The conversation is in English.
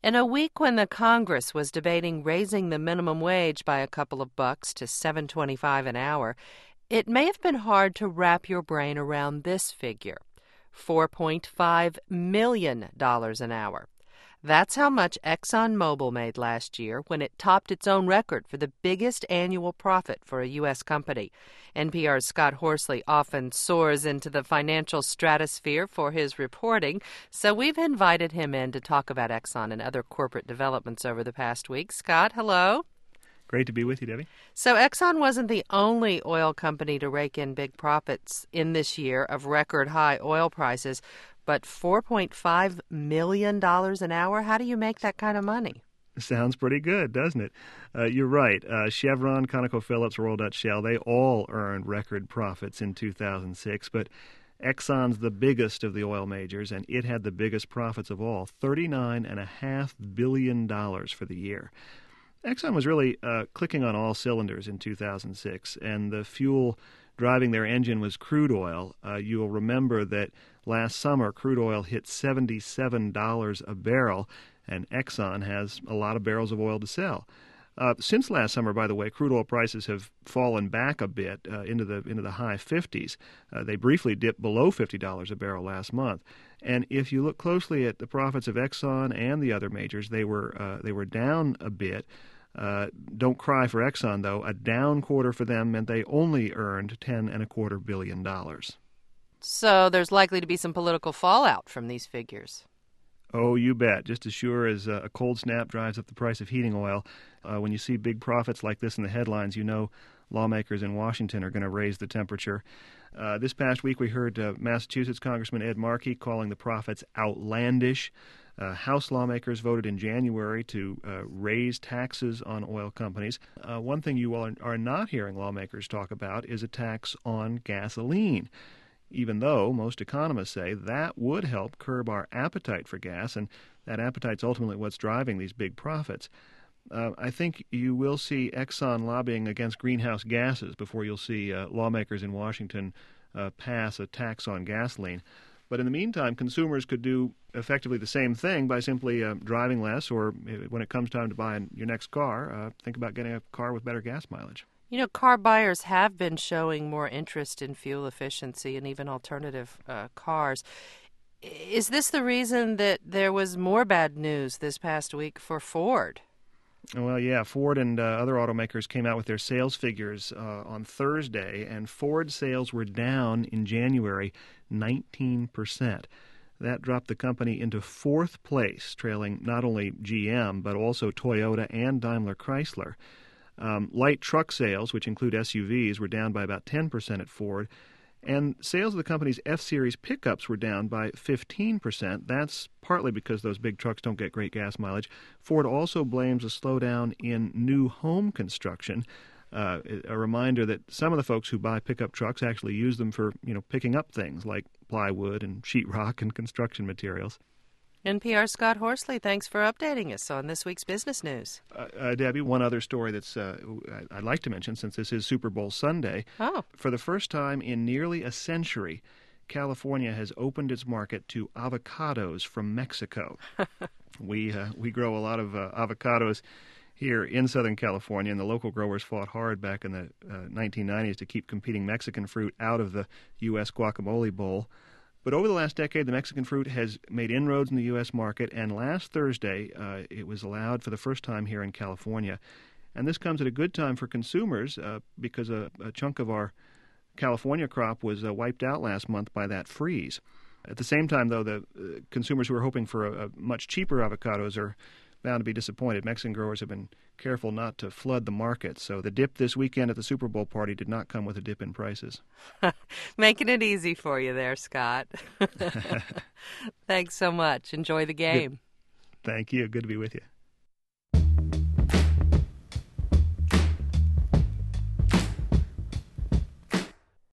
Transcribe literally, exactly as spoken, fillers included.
In a week when the Congress was debating raising the minimum wage by a couple of bucks to seven twenty-five an hour, it may have been hard to wrap your brain around this figure, four point five million dollars an hour. That's how much ExxonMobil made last year when it topped its own record for the biggest annual profit for a U S company. N P R's Scott Horsley often soars into the financial stratosphere for his reporting, so we've invited him in to talk about Exxon and other corporate developments over the past week. Scott, hello. Great to be with you, Debbie. So Exxon wasn't the only oil company to rake in big profits in this year of record high oil prices, but four point five million dollars an hour? How do you make that kind of money? Sounds pretty good, doesn't it? Uh, you're right. Uh, Chevron, ConocoPhillips, Royal Dutch Shell, they all earned record profits in two thousand six, but Exxon's the biggest of the oil majors, and it had the biggest profits of all, thirty-nine point five billion dollars for the year. Exxon was really uh, clicking on all cylinders in two thousand six, and the fuel driving their engine was crude oil. Uh, you'll remember that last summer crude oil hit seventy-seven dollars a barrel, and Exxon has a lot of barrels of oil to sell. Uh, since last summer, by the way, crude oil prices have fallen back a bit uh, into the into the high fifties. Uh, they briefly dipped below fifty dollars a barrel last month. And if you look closely at the profits of Exxon and the other majors, they were uh, they were down a bit. Uh, don't cry for Exxon, though. A down quarter for them meant they only earned ten and a quarter billion dollars. So there's likely to be some political fallout from these figures. Oh, you bet. Just as sure as uh, a cold snap drives up the price of heating oil, uh, when you see big profits like this in the headlines, you know lawmakers in Washington are going to raise the temperature. Uh, this past week, we heard uh, Massachusetts Congressman Ed Markey calling the profits outlandish. Uh, House lawmakers voted in January to uh, raise taxes on oil companies. Uh, one thing you all are not hearing lawmakers talk about is a tax on gasoline, even though most economists say that would help curb our appetite for gas, and that appetite's ultimately what's driving these big profits. Uh, I think you will see Exxon lobbying against greenhouse gases before you'll see uh, lawmakers in Washington uh, pass a tax on gasoline. But in the meantime, consumers could do effectively the same thing by simply uh, driving less, or when it comes time to buy your next car, uh, think about getting a car with better gas mileage. You know, car buyers have been showing more interest in fuel efficiency and even alternative uh, cars. Is this the reason that there was more bad news this past week for Ford? Well, yeah, Ford and uh, other automakers came out with their sales figures uh, on Thursday, and Ford sales were down in January nineteen percent. That dropped the company into fourth place, trailing not only G M, but also Toyota and Daimler Chrysler. Um, light truck sales, which include S U Vs, were down by about ten percent at Ford, and sales of the company's F-Series pickups were down by fifteen percent. That's partly because those big trucks don't get great gas mileage. Ford also blames a slowdown in new home construction. Uh, a reminder that some of the folks who buy pickup trucks actually use them for, you know, picking up things like plywood and sheetrock and construction materials. N P R's Scott Horsley, thanks for updating us on this week's business news. Uh, uh, Debbie, one other story that's uh, I'd like to mention, since this is Super Bowl Sunday. Oh. For the first time in nearly a century, California has opened its market to avocados from Mexico. we uh, we grow a lot of uh, avocados here in Southern California, and the local growers fought hard back in the uh, nineteen nineties to keep competing Mexican fruit out of the U S guacamole bowl. But over the last decade, the Mexican fruit has made inroads in the U S market, and last Thursday uh, it was allowed for the first time here in California. And this comes at a good time for consumers uh, because a, a chunk of our California crop was uh, wiped out last month by that freeze. At the same time, though, the uh, consumers who are hoping for a, a much cheaper avocados are bound to be disappointed. Mexican growers have been careful not to flood the market, so the dip this weekend at the Super Bowl party did not come with a dip in prices. Making it easy for you there, Scott. Thanks so much. Enjoy the game. Good. Thank you. Good to be with you.